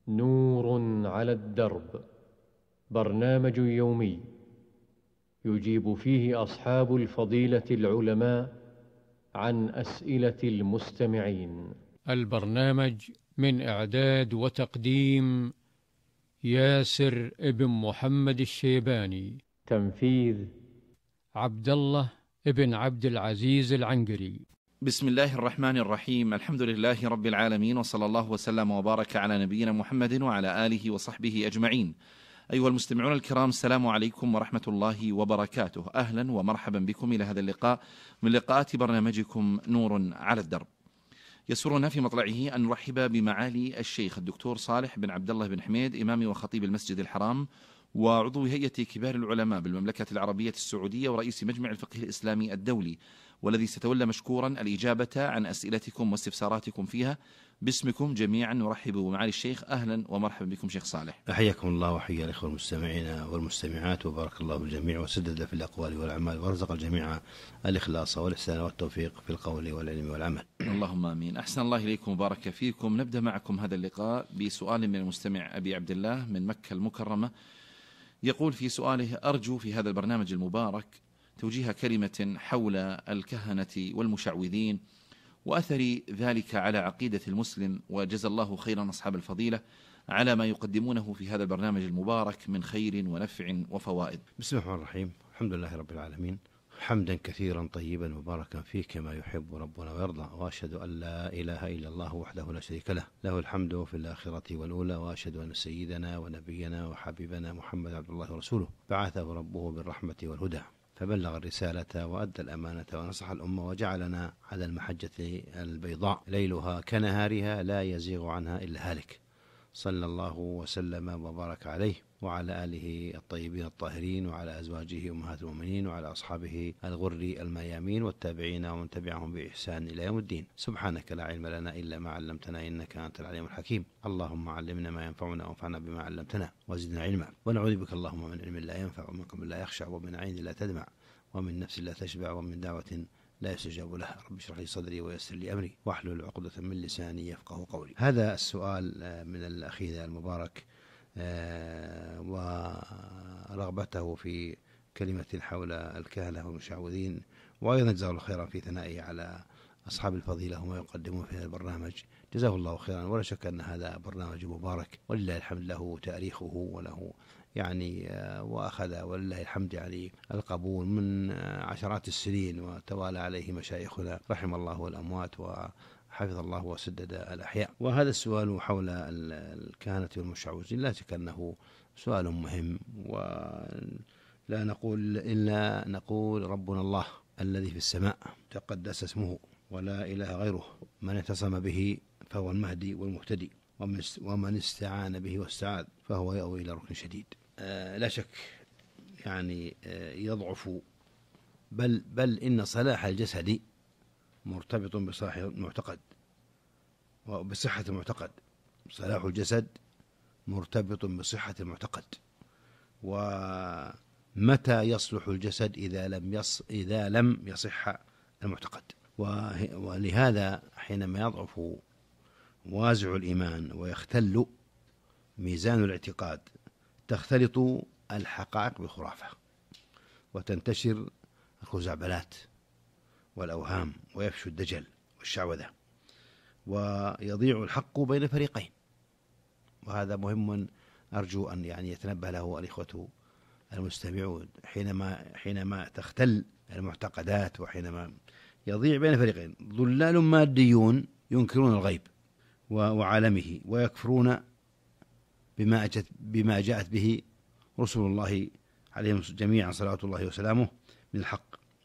نور على الدرب، برنامج يومي يجيب فيه أصحاب الفضيلة العلماء عن أسئلة المستمعين. البرنامج من إعداد وتقديم ياسر ابن محمد الشيباني، تنفيذ عبد الله ابن عبد العزيز العنقري. بسم الله الرحمن الرحيم. الحمد لله رب العالمين، وصلى الله وسلم وبارك على نبينا محمد وعلى آله وصحبه أجمعين. أيها المستمعون الكرام، السلام عليكم ورحمة الله وبركاته. أهلا ومرحبا بكم إلى هذا اللقاء من لقاءات برنامجكم نور على الدرب. يسرنا في مطلعه أن نرحب بمعالي الشيخ الدكتور صالح بن عبد الله بن حميد، إمام وخطيب المسجد الحرام وعضو هيئة كبار العلماء بالمملكة العربية السعودية ورئيس مجمع الفقه الإسلامي الدولي، والذي ستولى مشكورا الإجابة عن أسئلتكم واستفساراتكم فيها. باسمكم جميعا نرحب بمعالي الشيخ. أهلا ومرحبا بكم شيخ صالح. حياكم الله وحيا الإخوة المستمعين والمستمعات، وبارك الله بالجميع وسدد في الأقوال والأعمال، ورزق الجميع الإخلاص والإحسان والتوفيق في القول والعلم والعمل. اللهم آمين. أحسن الله إليكم وبارك فيكم. نبدأ معكم هذا اللقاء بسؤال من المستمع أبي عبد الله من مكة المكرمة. يقول في سؤاله: أرجو في هذا البرنامج المبارك توجيه كلمة حول الكهنة والمشعوذين وأثر ذلك على عقيدة المسلم، وجزا الله خيرا أصحاب الفضيلة على ما يقدمونه في هذا البرنامج المبارك من خير ونفع وفوائد. بسم الله الرحمن الرحيم. الحمد لله رب العالمين، حمدا كثيرا طيبا مباركا فيه كما يحب ربنا ويرضى، وأشهد أن لا إله إلا الله وحده لا شريك له، له الحمد في الآخرة والأولى، وأشهد أن سيدنا ونبينا وحبيبنا محمد عبد الله ورسوله، بعثه ربه بالرحمة والهدى، فبلغ الرسالة وأدى الأمانة ونصح الأمة، وجعلنا على المحجة البيضاء ليلها كنهارها لا يزيغ عنها إلا هالك، صلى الله وسلم وبارك عليه وعلى آله الطيبين الطاهرين، وعلى أزواجه أمهات المؤمنين، وعلى أصحابه الغر الميامين، والتابعين ومن تبعهم بإحسان إلى يوم الدين. سبحانك لا علم لنا إلا ما علمتنا إنك أنت العليم الحكيم. اللهم علمنا ما ينفعنا وانفعنا بما علمتنا وزدنا علما، ونعوذ بك اللهم من علم لا ينفع، ومن قلب لا يخشع، ومن عين لا تدمع، ومن نفس لا تشبع، ومن دعوة لا يستجاب لها. رب اشرح لي صدري ويسر لي أمري واحلل عقدة من لساني يفقه قولي. هذا السؤال من الأخي المبارك ورغبته في كلمة حول الكهنة والمشعوذين، وأيضا جزاه الله خيرا في ثنائه على أصحاب الفضيلة وما يقدمون في هذا البرنامج. جزاه الله خيرا، ولا شك أن هذا برنامج مبارك، ولله الحمد له تاريخه وله وأخذ ولله الحمد القبول من عشرات السنين، وتوالى عليه مشايخنا رحم الله الأموات وحفظ الله وسدد الأحياء. وهذا السؤال حول الكهنة والمشعوذين لا شك أنه سؤال مهم، ولا نقول إلا نقول ربنا الله الذي في السماء تقدس اسمه ولا إله غيره، من اعتصم به فهو المهدي والمهتدي، ومن استعان به واستعاذ فهو يأوي إلى ركن شديد. لا شك يضعف، بل إن صلاح الجسد مرتبط بصلاح المعتقد وبصحة المعتقد. صلاح الجسد مرتبط بصحة المعتقد، ومتى يصلح الجسد إذا لم يصح المعتقد. ولهذا حينما يضعف وازع الإيمان ويختل ميزان الاعتقاد تختلط الحقائق بالخرافة، وتنتشر الخزعبلات والأوهام، ويفشو الدجل والشعوذة، ويضيع الحق بين فريقين. وهذا مهم أرجو أن يتنبه له الإخوة المستمعون، حينما تختل المعتقدات، وحينما يضيع بين فريقين: ضلال ماديون ينكرون الغيب وعالمه، ويكفرون بما جاءت به رسول الله عليهم جميعا صلوات الله وسلامه من الحق،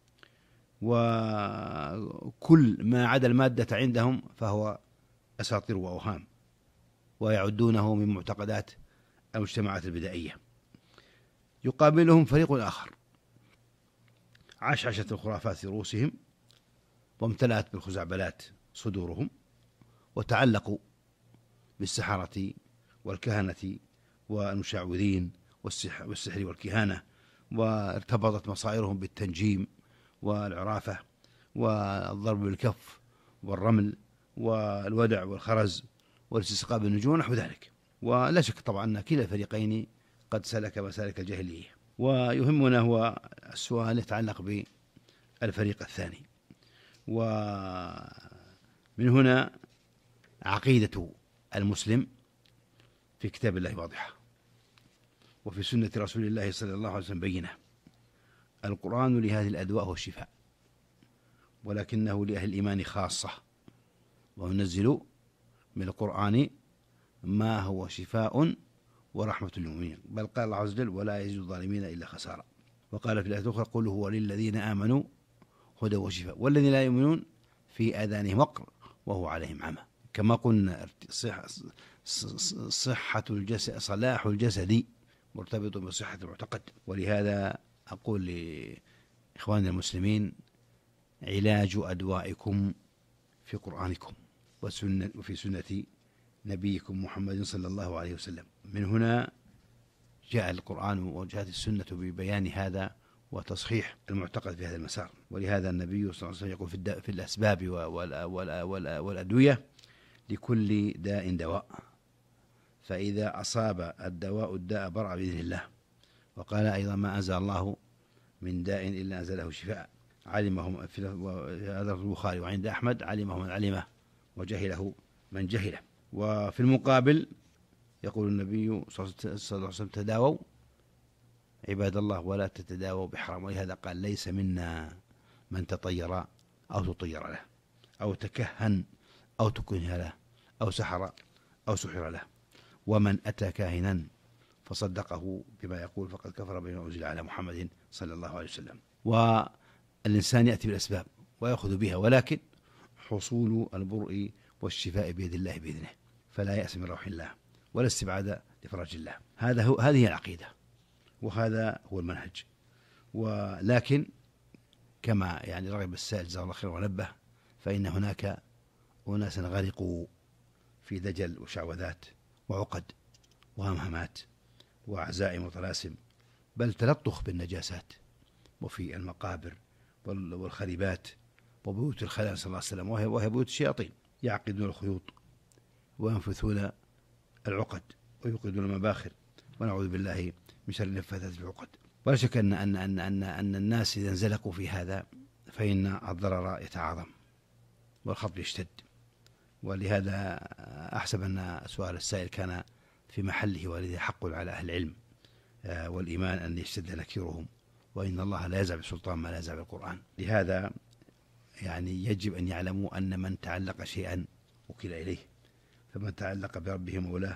وكل ما عدا المادة عندهم فهو أساطير وأوهام، ويعدونه من معتقدات المجتمعات البدائية. يقابلهم فريق آخر عشعشت الخرافات في رؤوسهم، وامتلأت بالخزعبلات صدورهم، وتعلقوا بالسحرة والكهنة والمشعوذين والسحر والكهانة، وارتبطت مصائرهم بالتنجيم والعرافة والضرب بالكف والرمل والودع والخرز والاستسقاء بالنجوم ونحو ذلك. ولا شك طبعا أن كلا الفريقين قد سلك مسالك الجاهلية. ويهمنا هو السؤال يتعلق بالفريق الثاني، ومن هنا عقيدة المسلم في كتاب الله واضحة، وفي سنة رسول الله صلى الله عليه وسلم بينة. القرآن لهذه الأدواء هو الشفاء، ولكنه لأهل الإيمان خاصة، وننزل من القرآن ما هو شفاء ورحمة للمؤمنين، بل قال الله عز وجل: ولا يزيد الظالمين إلا خسارة. وقال في الآية الأخرى: قل هو للذين آمنوا هدى وشفاء والذين لا يؤمنون في آذانهم وقر وهو عليهم عمى. كما قلنا صحة الجسد، صلاح الجسد مرتبط بصحة المعتقد. ولهذا أقول لإخواننا المسلمين: علاج أدوائكم في قرآنكم وفي سنة نبيكم محمد صلى الله عليه وسلم. من هنا جاء القرآن وجاءت السنة ببيان هذا وتصحيح المعتقد في هذا المسار. ولهذا النبي صلى الله عليه وسلم يقول في الأسباب والأدوية: لكل داء دواء، فإذا أصاب الدواء الداء برأ بإذن الله. وقال أيضا: ما أنزل الله من داء إلا أنزله شفاء، علمه في هذا البخاري. وعند أحمد: علمه من علمه وجهله من جهله. وفي المقابل يقول النبي صلى الله عليه وسلم: تداووا عباد الله ولا تتداووا بحرام. ولهذا قال: ليس منا من تطير أو تطير له، أو تكهن أو تكهن له، أو سحر أو سحر له، ومن أتى كاهنا فصدقه بما يقول فقد كفر بما أنزل على محمد صلى الله عليه وسلم. والإنسان يأتي بالأسباب ويأخذ بها، ولكن حصول البرء والشفاء بيد الله بإذنه، فلا يأس من روح الله ولا استبعاد لفرج الله. هذه العقيدة، وهذا هو المنهج. ولكن كما رغب السائل جزاه الله خير ونبه، فإن هناك أناسا غرقوا في دجل وشعوذات وعقد وهمهمات وعزائم وطلاسم، بل تلطخ بالنجاسات وفي المقابر والخريبات وبيوت الخلاء صلى الله عليه وسلم، وهي بيوت الشياطين. يعقدون الخيوط وينفثون العقد ويوقدون المباخر، ونعوذ بالله من شر النفاثات في العقد. ولا شك أن الناس إذا انزلقوا في هذا فإن الضرر يتعاظم والخطر يشتد. ولهذا أحسب أن سؤال السائل كان في محله، ولذا حق على أهل العلم والإيمان أن يشتد نكيرهم، وإن الله لا يزع بالسلطان ما لا يزع بالقرآن. لهذا يجب أن يعلموا أن من تعلق شيئا وكل إليه، فمن تعلق بربه مولاه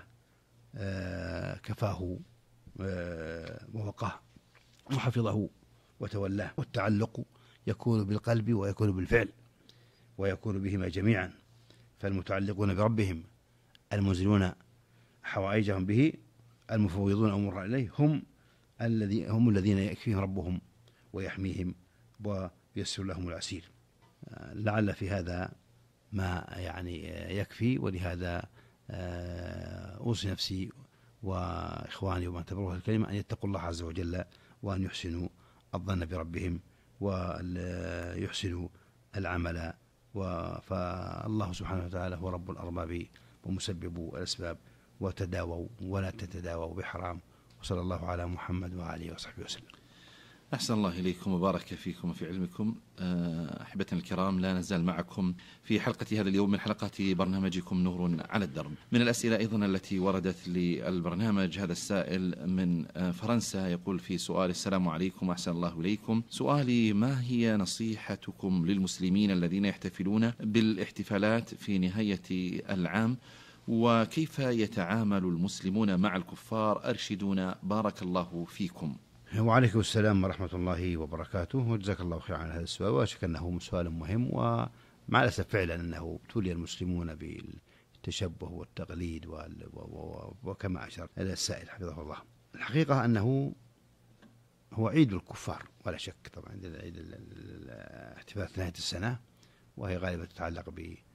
كفاه ووقاه وحفظه وتولاه. والتعلق يكون بالقلب ويكون بالفعل ويكون بهما جميعا. فالمتعلقون بربهم المنزلون حوائجهم به المفوضون أمور إليه هم الذين يكفيهم ربهم ويحميهم وييسر لهم العسير. لعل في هذا ما يكفي. ولهذا أوصي نفسي وإخواني ومن تبروه الكلمة أن يتقوا الله عز وجل، وأن يحسنوا الظن بربهم ويحسنوا العمل. فالله سبحانه وتعالى هو رب الأرباب ومسبب الأسباب. وتداووا ولا تتداووا بحرام. وصلى الله على محمد وآله وصحبه وسلم. أحسن الله إليكم وبارك فيكم وفي علمكم. أحبتنا الكرام، لا نزال معكم في حلقة هذا اليوم من حلقات برنامجكم نور على الدرب. من الأسئلة أيضا التي وردت للبرنامج، هذا السائل من فرنسا يقول في سؤال: السلام عليكم أحسن الله إليكم، سؤالي: ما هي نصيحتكم للمسلمين الذين يحتفلون بالاحتفالات في نهاية العام، وكيف يتعامل المسلمون مع الكفار؟ أرشدونا بارك الله فيكم. وعليكم السلام ورحمة الله وبركاته، وجزاك الله خير عن هذا السؤال. وأشك أنه سؤال مهم، ومع الأسف فعلا أنه ابتلي المسلمون بالتشبه والتقليد وكما أشار إلى السائل حفظه الله. الحقيقة أنه هو عيد الكفار ولا شك. طبعا عيد الاحتفال نهاية السنة، وهي غالبا تتعلق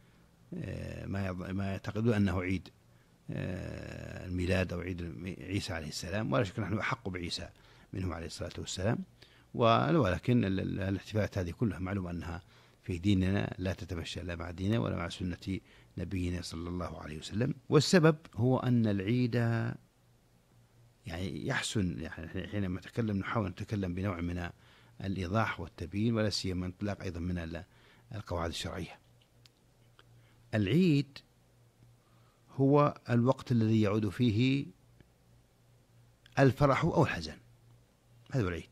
ما يعتقدون أنه عيد الميلاد أو عيد عيسى عليه السلام. ولا شك نحن أحق بعيسى منهم عليه الصلاة والسلام. ولكن الاحتفالات هذه كلها معلوم أنها في ديننا لا تتمشى لا مع ديننا ولا مع سنة نبينا صلى الله عليه وسلم. والسبب هو أن العيد يعني يحسن، يعني حينما نتكلم نحاول نتكلم بنوع من الإيضاح والتبيين، ولا سيما انطلاق أيضا من القواعد الشرعية. العيد هو الوقت الذي يعود فيه الفرح أو الحزن، هذا هو العيد.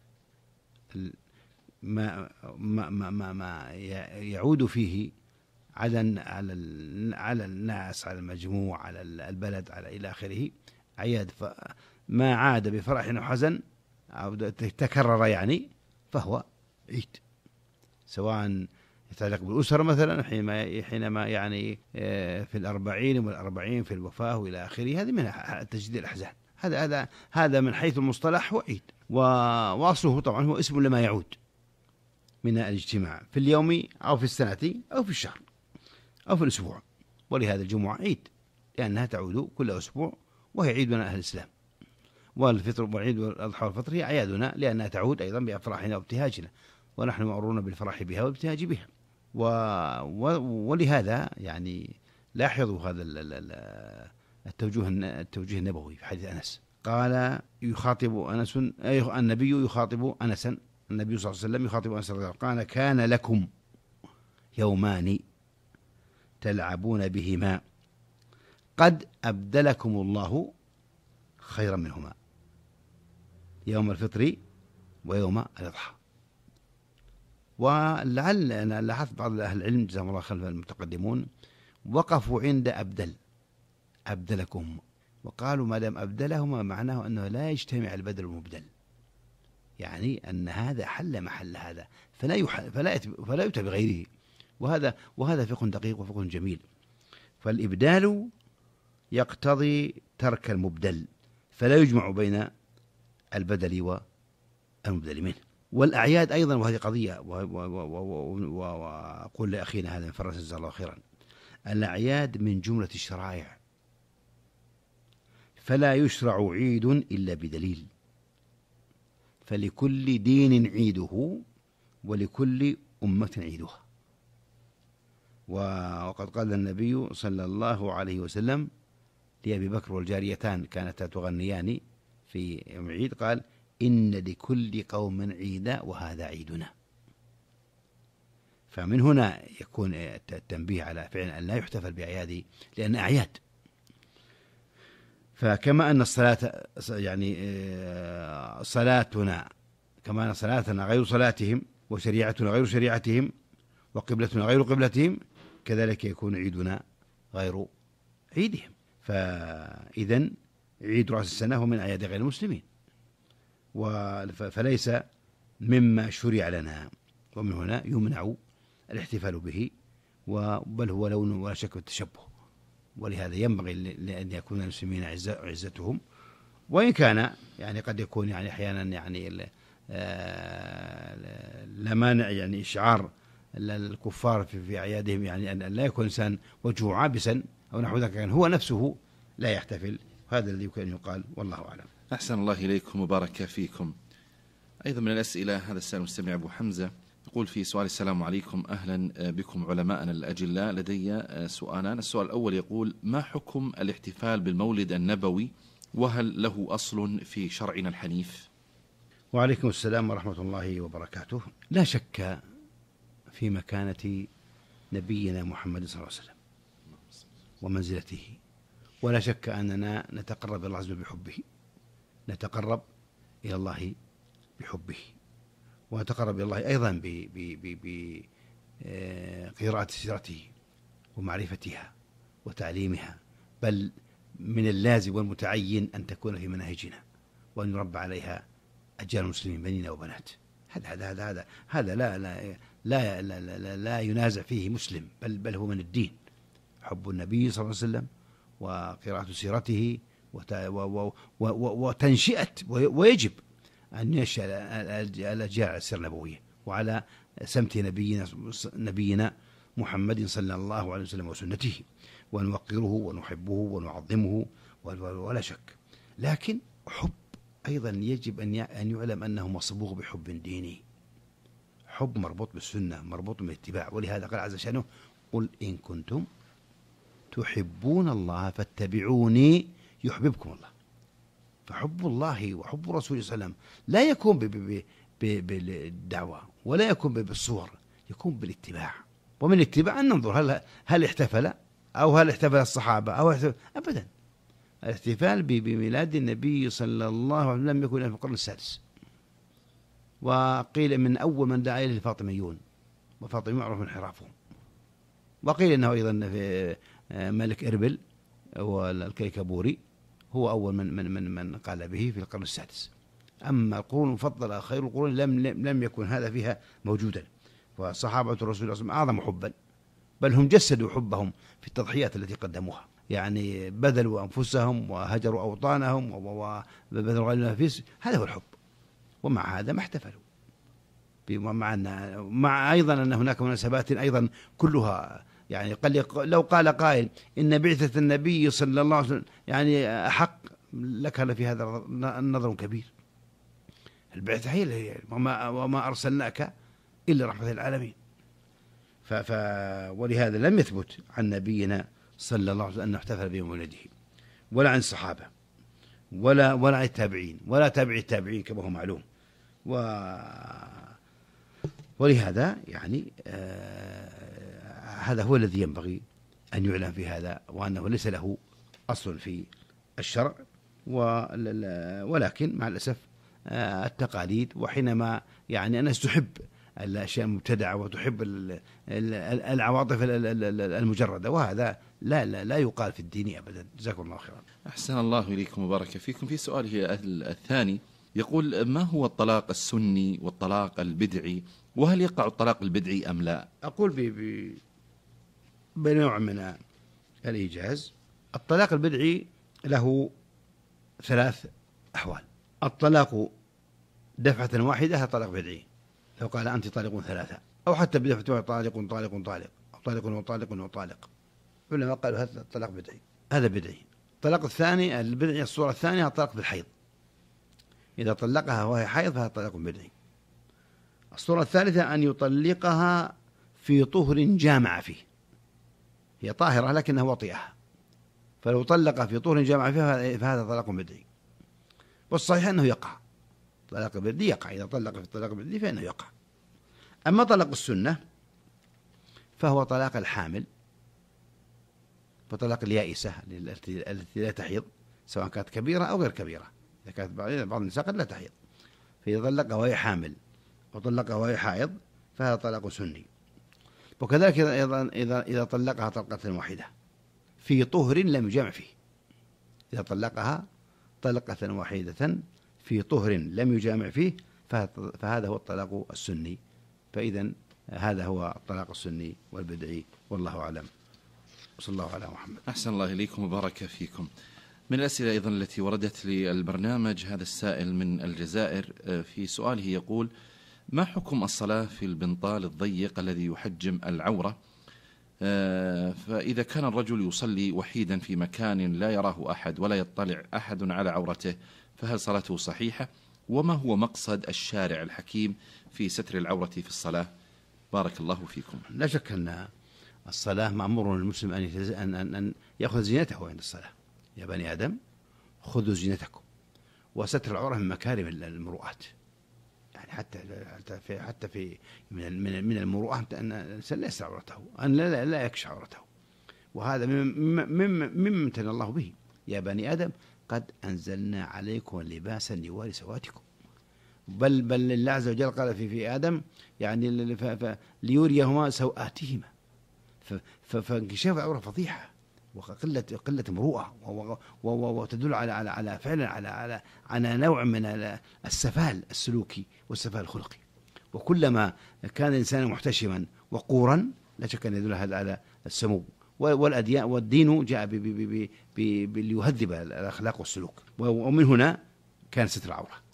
ما يعود فيه على الناس، على المجموع، على البلد، على إلى آخره، أعياد. ما عاد بفرح أو حزن أو تكرر يعني فهو عيد، سواء يتعلق بالأسرة مثلا حينما يعني في 40 في الوفاة وإلى آخره، هذه من تجديد الأحزان. هذا من حيث المصطلح هو عيد، وأصله طبعا هو اسم لما يعود من الاجتماع في اليوم أو في السنة أو في الشهر أو في الأسبوع. ولهذا الجمعة عيد لأنها تعود كل أسبوع، وهي عيدنا أهل الإسلام. والفطر وعيد الأضحى والفطر هي أعيادنا لأنها تعود أيضا بأفراحنا وابتهاجنا، ونحن مأمورون بالفرح بها والابتهاج بها. ولهذا يعني لاحظوا هذا التوجيه النبوي في حديث أنس. قال يخاطب أنس، النبي يخاطب أنسا، النبي صلى الله عليه وسلم يخاطب أنس قال كان لكم يومان تلعبون بهما قد أبدلكم الله خيرا منهما، يوم الفطر ويوم الأضحى. ولعل أنا لاحظت بعض أهل العلم جزاهم الله خيرا المتقدمون وقفوا عند أبدلكم، وقالوا ما دام أبدلهما معناه أنه لا يجتمع البدل والمبدل، يعني أن هذا حل محل هذا فلا يؤتى بغيره. وهذا فقه دقيق وفقه جميل. فالإبدال يقتضي ترك المبدل، فلا يجمع بين البدل والمبدل منه. والأعياد أيضا، وهذه قضية، وأقول لأخينا هذا من فرنسا جزاه الله خيرا، الأعياد من جملة الشرائع، فلا يشرع عيد إلا بدليل، فلكل دين عيده ولكل أمة عيدها. وقد قال النبي صلى الله عليه وسلم لأبي بكر والجاريتان كانتا تغنيان في يوم عيد، قال إن لكل قوم عيدا وهذا عيدنا. فمن هنا يكون التنبيه على فعل أن لا يحتفل بأعياد لأن أعياد. فكما أن الصلاة يعني صلاتنا، كما أن صلاتنا غير صلاتهم، وشريعتنا غير شريعتهم، وقبلتنا غير قبلتهم، كذلك يكون عيدنا غير عيدهم. فإذن عيد رأس السنة هو من أعياد غير المسلمين، فليس مما شرع لنا، ومن هنا يمنع الاحتفال به، بل هو لون ولا شك التشبه. ولهذا ينبغي لأن يكون المسلمين عزتهم، وإن كان يعني قد يكون يعني أحيانا يعني لا مانع يعني إشعار الكفار في أعيادهم، يعني أن لا يكون إنسان وجهه عابسا أو نحو ذلك، يعني هو نفسه لا يحتفل. هذا الذي يمكن أن يقال، والله أعلم. أحسن الله إليكم وبارك فيكم. أيضا من الأسئلة، هذا السائل المستمع أبو حمزة يقول في سؤال: السلام عليكم، أهلا بكم علماءنا الأجلاء، لدي سؤالان. السؤال الأول يقول: ما حكم الاحتفال بالمولد النبوي، وهل له أصل في شرعنا الحنيف؟ وعليكم السلام ورحمة الله وبركاته. لا شك في مكانة نبينا محمد صلى الله عليه وسلم ومنزلته، ولا شك أننا نتقرب إلى الله عز وجل بحبه، نتقرب إلى الله بحبه، ونتقرب إلى الله أيضا بقراءة سيرته ومعرفتها وتعليمها، بل من اللازم والمتعين أن تكون في مناهجنا، وأن يربى عليها أجيال المسلمين بنين وبنات. هذا لا ينازع فيه مسلم، بل هو من الدين. حب النبي صلى الله عليه وسلم وقراءة سيرته وتنشئة، ويجب أن ينشأ الأجيال على السيرة النبوية وعلى سمت نبينا محمد صلى الله عليه وسلم وسنته، ونوقره ونحبه ونعظمه ولا شك. لكن حب أيضا يجب أن يعلم أنه مصبوغ بحب ديني، حب مربوط بالسنة، مربوط بالاتباع. ولهذا قال عز شأنه: قل إن كنتم تحبون الله فاتبعوني يحببكم الله. فحب الله وحب رسوله صلى الله عليه وسلم لا يكون بالدعوة ولا يكون بالصور، يكون بالاتباع. ومن الاتباع أن ننظر هل احتفل أو هل احتفل الصحابة أو أبدا. الاحتفال بميلاد النبي صلى الله عليه وسلم لم يكن إلا في القرن السادس، وقيل من أول من دعا إليه الفاطميون، وفاطمي معروف انحرافهم. وقيل أنه أيضا في ملك إربل والكيكابوري هو أول من قال به في القرن السادس. أما القرون المفضلة خير القرون لم يكن هذا فيها موجودا. وصحابة الرسول صلى الله عليه وسلم أعظم حبا، بل هم جسدوا حبهم في التضحيات التي قدموها، يعني بذلوا أنفسهم وهجروا أوطانهم وبذلوا غالي النفيس. هذا هو الحب. ومع هذا ما احتفلوا. مع أيضا أن هناك مناسبات أيضا كلها، يعني لو قال قائل إن بعثة النبي صلى الله عليه وسلم يعني أحق، لكان في هذا النظر كبير. البعثة هي وما أرسلناك إلا رحمة للعالمين. ولهذا لم يثبت عن نبينا صلى الله عليه وسلم أنه احتفل بمولده، ولا عن الصحابة، ولا عن التابعين، ولا تابع التابعين كما هو معلوم. ولهذا يعني هذا هو الذي ينبغي أن يعلم في هذا، وأنه ليس له أصل في الشرع، ولكن مع الأسف التقاليد. وحينما يعني الناس تحب الأشياء المبتدعة وتحب العواطف المجردة، وهذا لا يقال في الدين أبدا. جزاكم الله خيرا. أحسن الله إليكم وبارك فيكم. في سؤاله الثاني يقول: ما هو الطلاق السني والطلاق البدعي، وهل يقع الطلاق البدعي أم لا؟ أقول بنوع من الإيجاز. الطلاق البدعي له 3 أحوال. الطلاق دفعة واحدة هذا طلاق بدعي، لو قال أنت طالق 3، أو حتى بدفعة طالق طالق طالق أو طالق وطالق وطالق، علماء قالوا هذا الطلاق بدعي، هذا بدعي. الطلاق الثاني البدعي، الصورة الثانية الطلاق بالحيض، إذا طلقها وهي حيض فهذا طلاق بدعي. الصورة الثالثة أن يطلقها في طهر جامع فيه، هي طاهرة لكنها وطئها، فلو طلق في طهر جامع فيه فهذا طلاق بدعي. والصحيح أنه يقع طلاق البدعي، يقع إذا طلق في الطلاق البدعي فإنه يقع. أما طلاق السنة فهو طلاق الحامل وطلاق اليائسة التي لا تحيض، سواء كانت كبيرة أو غير كبيرة. إذا كانت بعض النساء قد لا تحيض، فإذا طلقها وهي حامل وطلقها وهي حائض فهذا طلاق سني. وكذلك إذا طلقها طلقة واحدة في طهر لم يجامع فيه، إذا طلقها طلقة واحدة في طهر لم يجامع فيه فهذا هو الطلاق السني. فإذا هذا هو الطلاق السني والبدعي، والله أعلم. صلى الله على محمد. أحسن الله إليكم وبارك فيكم. من الأسئلة أيضا التي وردت للبرنامج، هذا السائل من الجزائر في سؤاله يقول: ما حكم الصلاة في البنطال الضيق الذي يحجم العورة؟ فإذا كان الرجل يصلي وحيدا في مكان لا يراه أحد ولا يطلع أحد على عورته، فهل صلاته صحيحة؟ وما هو مقصد الشارع الحكيم في ستر العورة في الصلاة؟ بارك الله فيكم. لا شك أن الصلاة مأمور المسلم أن يأخذ زينته عند الصلاة. يا بني آدم خذوا زينتكم. وستر العورة من مكارم المروءات، يعني حتى في من المروءات أن الإنسان لا يستر عورته، أن لا يكشف عورته، وهذا مما امتن الله به. يا بني آدم قد أنزلنا عليكم لباسا يواري سواتكم، بل الله عز وجل قال في آدم يعني ليريهما سوآتهما، فانكشاف العورة فضيحة وقلة مروءة، وتدل على فعلا على نوع من السفال السلوكي والسفال الخلقي. وكلما كان الإنسان محتشما وقورا لا شك أن يدل هذا على السمو. والدين جاء ليهذب الأخلاق والسلوك، ومن هنا كان ستر العورة.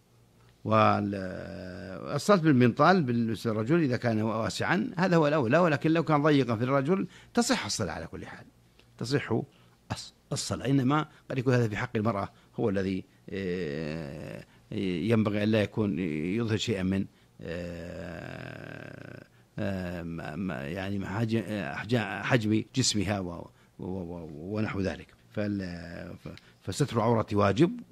والصلاة بالمنطال بالنسبة للرجل إذا كان واسعا هذا هو الأولى، ولكن لو كان ضيقا في الرجل تصح الصلاة على كل حال، تصح الصلاة. إنما قد يكون هذا في حق المرأة هو الذي ينبغي أن لا يكون يظهر شيئا يعني حجم جسمها ونحو ذلك. فستر عورة واجب،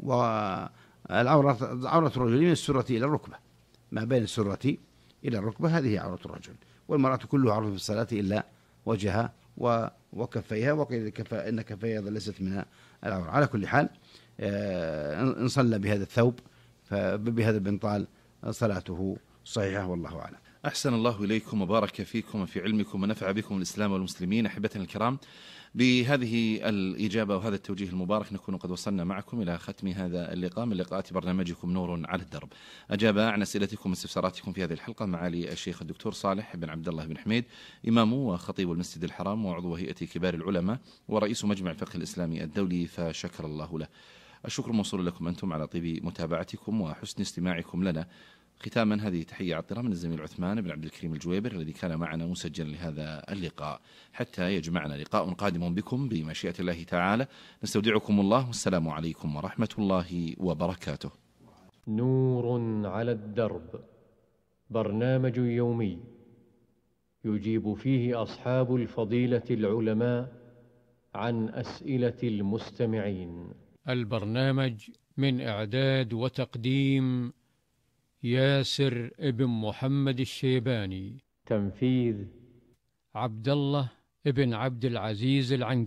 عورة الرجل من السرة إلى الركبة، ما بين السرة إلى الركبة هذه عورة الرجل، والمرأة كلها عورة في الصلاة إلا وجهها وكفيها، وقيل إن كفيها ليست من العورة. على كل حال إن صلى بهذا الثوب بهذا البنطال صلاته صحيحة، والله أعلم. أحسن الله إليكم وبارك فيكم وفي علمكم ونفع بكم الإسلام والمسلمين. أحبتنا الكرام، بهذه الإجابة وهذا التوجيه المبارك نكون قد وصلنا معكم إلى ختم هذا اللقاء من لقاءات برنامجكم نور على الدرب. أجاب عن أسئلتكم واستفساراتكم في هذه الحلقة معالي الشيخ الدكتور صالح بن عبد الله بن حميد، إمام وخطيب المسجد الحرام وعضو هيئة كبار العلماء ورئيس مجمع الفقه الإسلامي الدولي، فشكر الله له. الشكر موصول لكم أنتم على طيب متابعتكم وحسن استماعكم لنا. ختاما هذه تحية عطرة من الزميل عثمان بن عبد الكريم الجويبر الذي كان معنا مسجلا لهذا اللقاء، حتى يجمعنا لقاء قادم بكم بمشيئة الله تعالى. نستودعكم الله، والسلام عليكم ورحمة الله وبركاته. نور على الدرب، برنامج يومي يجيب فيه أصحاب الفضيلة العلماء عن أسئلة المستمعين. البرنامج من إعداد وتقديم ياسر ابن محمد الشيباني، تنفيذ عبد الله ابن عبد العزيز العنجي.